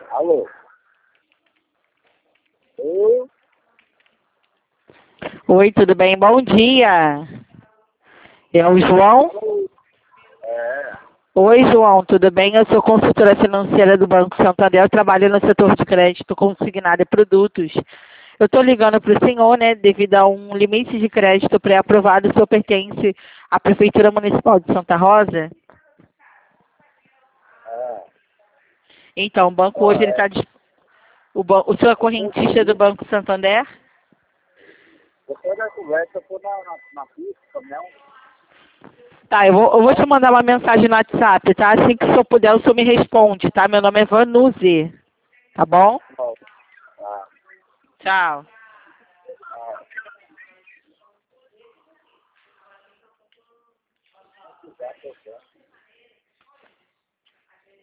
Alô? Oi? Oi, tudo bem? Bom dia. É o João? É. Oi, João, tudo bem? Eu sou consultora financeira do Banco Santander. Eu trabalho no setor de crédito consignado e produtos. Eu estou ligando para o senhor, né, devido a um limite de crédito pré-aprovado. O senhor pertence à Prefeitura Municipal de Santa Rosa? É. Então, o banco Ó, hoje ele está... O senhor é correntista do Banco Santander? depois da conversa eu tô na pista, caminhão. Tá, eu vou te mandar uma mensagem no WhatsApp, tá? Assim que o senhor puder, o senhor me responde, tá? Meu nome é Vanuzi, tá bom? Tá. Tchau.